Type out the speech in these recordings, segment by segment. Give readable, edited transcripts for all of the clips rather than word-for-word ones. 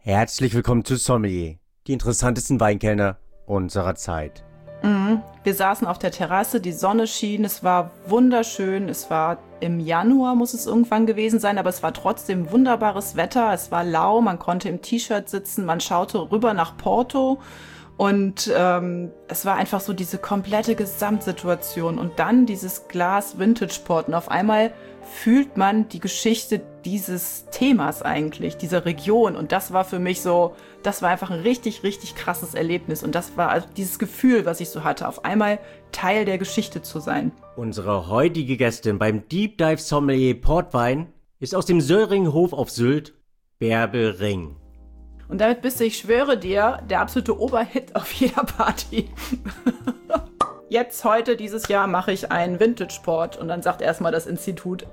Herzlich willkommen zu Sommelier, die interessantesten Weinkellner unserer Zeit. Wir saßen auf der Terrasse, die Sonne schien, es war wunderschön, es war im Januar, muss es irgendwann gewesen sein, aber es war trotzdem wunderbares Wetter, es war lau, man konnte im T-Shirt sitzen, man schaute rüber nach Porto und es war einfach so diese komplette Gesamtsituation und dann dieses Glas Vintage Port und auf einmal fühlt man die Geschichte dieses Themas eigentlich, dieser Region. Und das war für mich so, das war einfach ein richtig, richtig krasses Erlebnis. Und das war also dieses Gefühl, was ich so hatte, auf einmal Teil der Geschichte zu sein. Unsere heutige Gästin beim Deep Dive Sommelier Portwein ist aus dem Söllringhof auf Sylt, Bärbel Ring. Und damit bist du, ich schwöre dir, der absolute Oberhit auf jeder Party. Jetzt, heute, dieses Jahr mache ich einen Vintage-Port und dann sagt erstmal das Institut,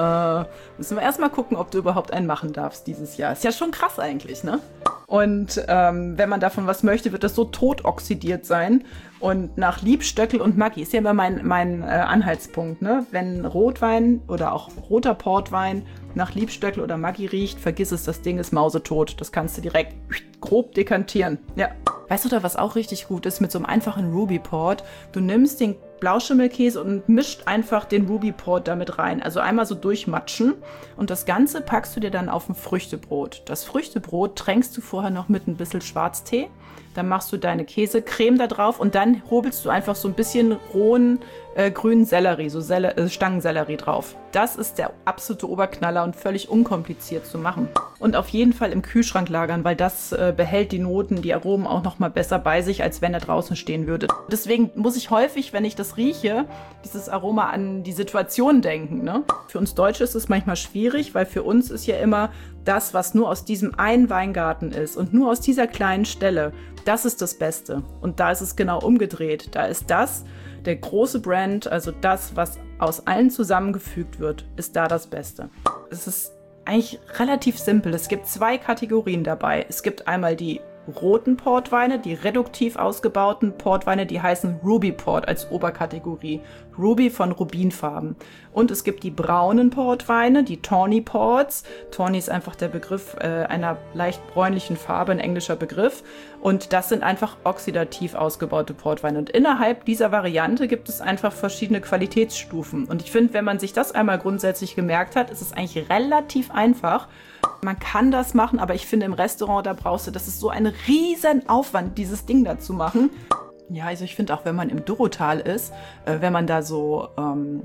müssen wir erstmal gucken, ob du überhaupt einen machen darfst dieses Jahr. Ist ja schon krass eigentlich, ne? Und wenn man davon was möchte, wird das so tot oxidiert sein. Und nach Liebstöckel und Maggi ist ja immer mein Anhaltspunkt, ne? Wenn Rotwein oder auch roter Portwein nach Liebstöckel oder Maggi riecht, vergiss es, das Ding ist mausetot. Das kannst du direkt grob dekantieren. Ja. Weißt du da, was auch richtig gut ist mit so einem einfachen Ruby Port? Du nimmst den Blauschimmelkäse und mischt einfach den Ruby Port damit rein. Also einmal so durchmatschen und das Ganze packst du dir dann auf ein Früchtebrot. Das Früchtebrot tränkst du vorher noch mit ein bisschen Schwarztee. Dann machst du deine Käsecreme da drauf und dann hobelst du einfach so ein bisschen rohen grünen Sellerie, so Stangensellerie drauf. Das ist der absolute Oberknaller und völlig unkompliziert zu machen. Und auf jeden Fall im Kühlschrank lagern, weil das behält die Noten, die Aromen auch noch mal besser bei sich, als wenn er draußen stehen würde. Deswegen muss ich häufig, wenn ich das rieche, dieses Aroma an die Situation denken. Ne? Für uns Deutsche ist es manchmal schwierig, weil für uns ist ja immer das, was nur aus diesem einen Weingarten ist und nur aus dieser kleinen Stelle, das ist das Beste. Und da ist es genau umgedreht. Da ist das, der große Brand, also das, was aus allen zusammengefügt wird, ist da das Beste. Es ist eigentlich relativ simpel. Es gibt zwei Kategorien dabei. Es gibt einmal die roten Portweine, die reduktiv ausgebauten Portweine, die heißen Ruby Port als Oberkategorie. Ruby von Rubinfarben. Und es gibt die braunen Portweine, die Tawny Ports. Tawny ist einfach der Begriff einer leicht bräunlichen Farbe, ein englischer Begriff. Und das sind einfach oxidativ ausgebaute Portweine. Und innerhalb dieser Variante gibt es einfach verschiedene Qualitätsstufen. Und ich finde, wenn man sich das einmal grundsätzlich gemerkt hat, ist es eigentlich relativ einfach. Man kann das machen, aber ich finde im Restaurant, da brauchst du, das ist so ein riesen Aufwand, dieses Ding da zu machen. Ja, also ich finde auch, wenn man im Dorotal ist, wenn man da so an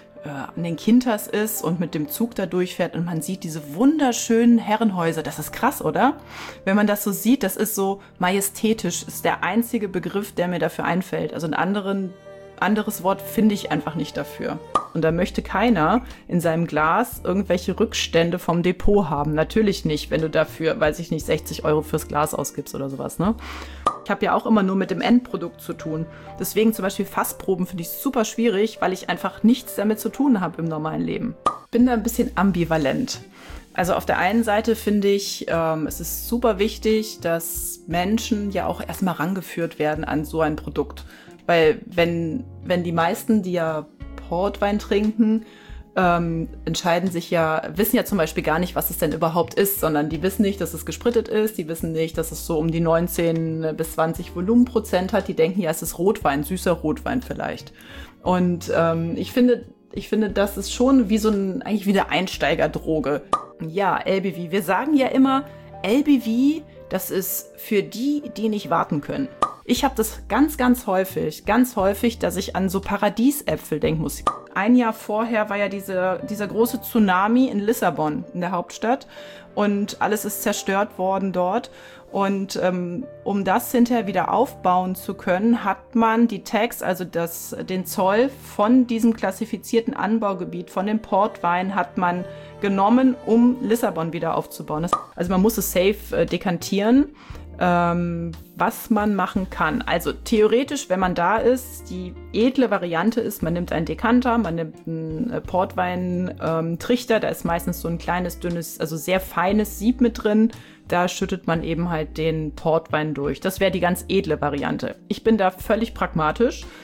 den Quintas ist und mit dem Zug da durchfährt und man sieht diese wunderschönen Herrenhäuser, das ist krass, oder? Wenn man das so sieht, das ist so majestätisch, ist der einzige Begriff, der mir dafür einfällt. Also ein anderes Wort finde ich einfach nicht dafür. Und da möchte keiner in seinem Glas irgendwelche Rückstände vom Depot haben. Natürlich nicht, wenn du dafür, weiß ich nicht, 60 Euro fürs Glas ausgibst oder sowas, ne? Ich habe ja auch immer nur mit dem Endprodukt zu tun. Deswegen zum Beispiel Fassproben finde ich super schwierig, weil ich einfach nichts damit zu tun habe im normalen Leben. Bin da ein bisschen ambivalent. Also auf der einen Seite finde ich, es ist super wichtig, dass Menschen ja auch erstmal rangeführt werden an so ein Produkt. Weil wenn die meisten, die ja Portwein trinken, wissen ja zum Beispiel gar nicht, was es denn überhaupt ist, sondern die wissen nicht, dass es gesprittet ist, die wissen nicht, dass es so um die 19 bis 20 Volumenprozent hat, die denken ja, es ist Rotwein, süßer Rotwein vielleicht. Und ich finde, das ist schon wie eigentlich wie eine Einsteigerdroge. Ja, LBV, wir sagen ja immer, LBV, das ist für die, die nicht warten können. Ich habe das ganz, ganz häufig, dass ich an so Paradiesäpfel denken muss. Ein Jahr vorher war ja dieser große Tsunami in Lissabon, in der Hauptstadt. Und alles ist zerstört worden dort. Und um das hinterher wieder aufbauen zu können, hat man die Tax, also den Zoll von diesem klassifizierten Anbaugebiet, von dem Portwein, hat man genommen, um Lissabon wieder aufzubauen. Also man muss es safe dekantieren. Was man machen kann. Also theoretisch, wenn man da ist, die edle Variante ist, man nimmt einen Dekanter, man nimmt einen Portwein-Trichter, da ist meistens so ein kleines, dünnes, also sehr feines Sieb mit drin. Da schüttet man eben halt den Portwein durch. Das wäre die ganz edle Variante. Ich bin da völlig pragmatisch.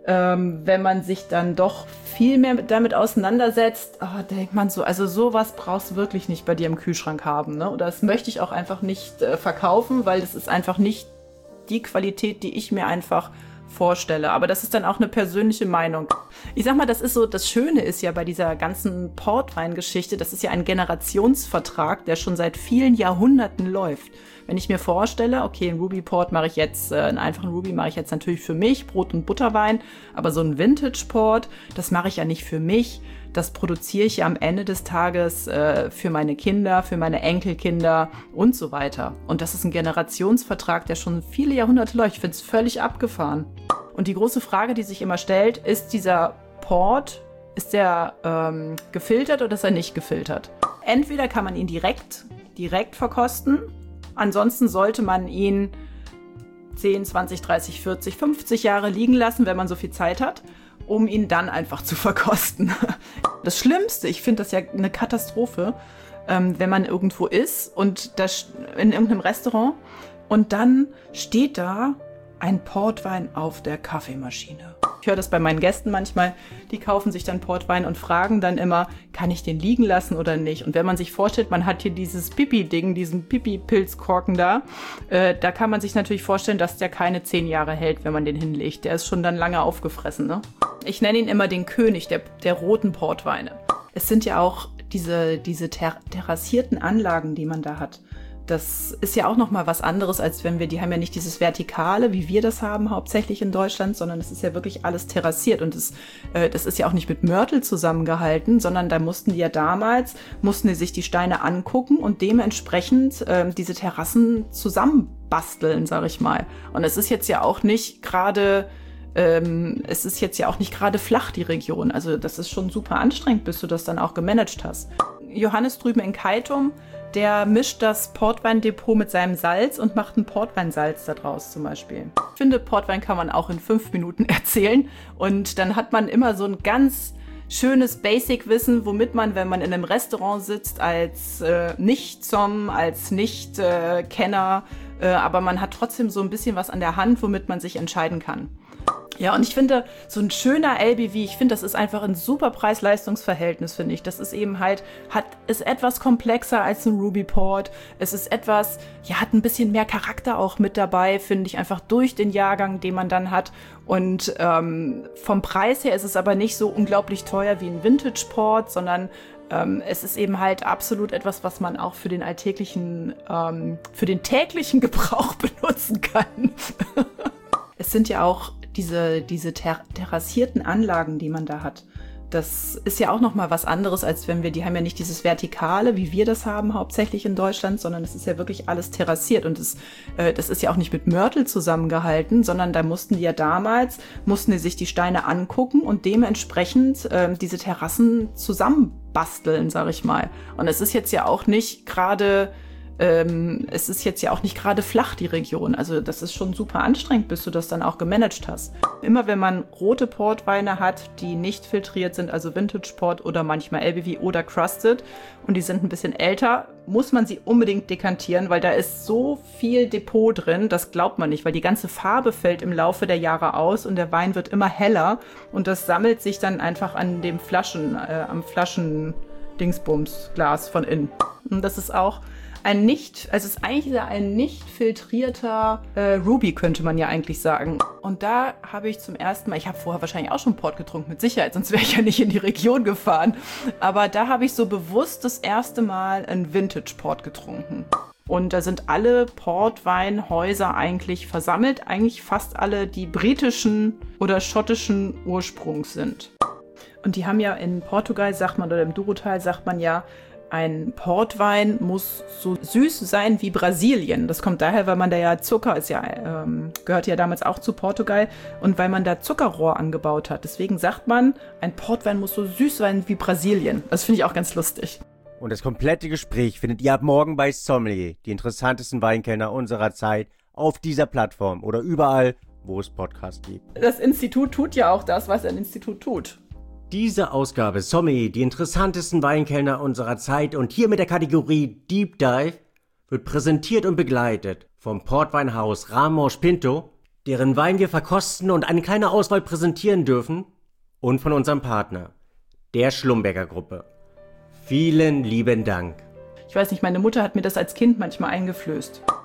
wenn man sich dann doch viel mehr damit auseinandersetzt, denkt man so, also sowas brauchst du wirklich nicht bei dir im Kühlschrank haben, ne? Oder das möchte ich auch einfach nicht verkaufen, weil das ist einfach nicht die Qualität, die ich mir einfach vorstelle. Aber das ist dann auch eine persönliche Meinung. Ich sag mal, das ist so, das Schöne ist ja bei dieser ganzen Portwein-Geschichte, das ist ja ein Generationsvertrag, der schon seit vielen Jahrhunderten läuft. Wenn ich mir vorstelle, okay, einen Ruby Port mache ich jetzt, einen einfachen Ruby mache ich jetzt natürlich für mich, Brot- und Butterwein, aber so ein Vintage Port, das mache ich ja nicht für mich. Das produziere ich ja am Ende des Tages für meine Kinder, für meine Enkelkinder und so weiter. Und das ist ein Generationsvertrag, der schon viele Jahrhunderte läuft. Ich finde es völlig abgefahren. Und die große Frage, die sich immer stellt, ist dieser Port, ist der gefiltert oder ist er nicht gefiltert? Entweder kann man ihn direkt verkosten. Ansonsten sollte man ihn 10, 20, 30, 40, 50 Jahre liegen lassen, wenn man so viel Zeit hat, um ihn dann einfach zu verkosten. Das Schlimmste, ich finde das ja eine Katastrophe, wenn man irgendwo ist und das in irgendeinem Restaurant und dann steht da ein Portwein auf der Kaffeemaschine. Ich höre das bei meinen Gästen manchmal, die kaufen sich dann Portwein und fragen dann immer, kann ich den liegen lassen oder nicht? Und wenn man sich vorstellt, man hat hier dieses Pipi-Ding, diesen Pipi-Pilzkorken da kann man sich natürlich vorstellen, dass der keine 10 Jahre hält, wenn man den hinlegt. Der ist schon dann lange aufgefressen, ne? Ich nenne ihn immer den König der roten Portweine. Es sind ja auch diese terrassierten Anlagen, die man da hat. Das ist ja auch noch mal was anderes, als wenn die haben ja nicht dieses Vertikale, wie wir das haben, hauptsächlich in Deutschland, sondern es ist ja wirklich alles terrassiert und das ist ja auch nicht mit Mörtel zusammengehalten, sondern da mussten die sich die Steine angucken und dementsprechend diese Terrassen zusammenbasteln, sag ich mal. Und es ist jetzt ja auch nicht gerade flach, die Region. Also das ist schon super anstrengend, bis du das dann auch gemanagt hast. Johannes drüben in Keitum, der mischt das Portweindepot mit seinem Salz und macht ein Portweinsalz da draus zum Beispiel. Ich finde, Portwein kann man auch in 5 Minuten erzählen und dann hat man immer so ein ganz schönes Basic-Wissen, womit man, wenn man in einem Restaurant sitzt, als Nicht-Som, als Nicht-Kenner, aber man hat trotzdem so ein bisschen was an der Hand, womit man sich entscheiden kann. Ja, und ich finde, so ein schöner LBV, ich finde, das ist einfach ein super Preis-Leistungs-Verhältnis, finde ich. Das ist eben halt, ist etwas komplexer als ein Ruby Port. Es ist etwas, ja, hat ein bisschen mehr Charakter auch mit dabei, finde ich, einfach durch den Jahrgang, den man dann hat. Und vom Preis her ist es aber nicht so unglaublich teuer wie ein Vintage Port, sondern es ist eben halt absolut etwas, was man auch für den täglichen Gebrauch benutzen kann. Es sind ja auch diese terrassierten Anlagen, die man da hat. Das ist ja auch noch mal was anderes, als die haben ja nicht dieses Vertikale, wie wir das haben, hauptsächlich in Deutschland, sondern es ist ja wirklich alles terrassiert und das ist ja auch nicht mit Mörtel zusammengehalten, sondern da mussten die sich die Steine angucken und dementsprechend diese Terrassen zusammenbasteln, sag ich mal. Und es ist jetzt ja auch nicht gerade flach, die Region. Also das ist schon super anstrengend, bis du das dann auch gemanagt hast. Immer wenn man rote Portweine hat, die nicht filtriert sind, also Vintage Port oder manchmal LBV oder Crusted und die sind ein bisschen älter, muss man sie unbedingt dekantieren, weil da ist so viel Depot drin, das glaubt man nicht, weil die ganze Farbe fällt im Laufe der Jahre aus und der Wein wird immer heller und das sammelt sich dann einfach an dem am Flaschen-Dingsbums-Glas von innen. Und das ist auch es ist eigentlich ein nicht filtrierter Ruby, könnte man ja eigentlich sagen. Und da habe ich zum ersten Mal, ich habe vorher wahrscheinlich auch schon Port getrunken, mit Sicherheit, sonst wäre ich ja nicht in die Region gefahren. Aber da habe ich so bewusst das erste Mal einen Vintage Port getrunken. Und da sind alle Portweinhäuser eigentlich versammelt, eigentlich fast alle, die britischen oder schottischen Ursprungs sind. Und die haben ja in Portugal, sagt man, oder im Douro-Tal sagt man ja, ein Portwein muss so süß sein wie Brasilien. Das kommt daher, weil man da ja Zucker gehört ja damals auch zu Portugal und weil man da Zuckerrohr angebaut hat. Deswegen sagt man, ein Portwein muss so süß sein wie Brasilien. Das finde ich auch ganz lustig. Und das komplette Gespräch findet ihr ab morgen bei Sommelier, die interessantesten Weinkenner unserer Zeit, auf dieser Plattform oder überall, wo es Podcasts gibt. Das Institut tut ja auch das, was ein Institut tut. Diese Ausgabe Sommelier, die interessantesten Weinkellner unserer Zeit und hier mit der Kategorie Deep Dive, wird präsentiert und begleitet vom Portweinhaus Ramos Pinto, deren Wein wir verkosten und eine kleine Auswahl präsentieren dürfen. Und von unserem Partner, der Schlumberger Gruppe. Vielen lieben Dank. Ich weiß nicht, meine Mutter hat mir das als Kind manchmal eingeflößt.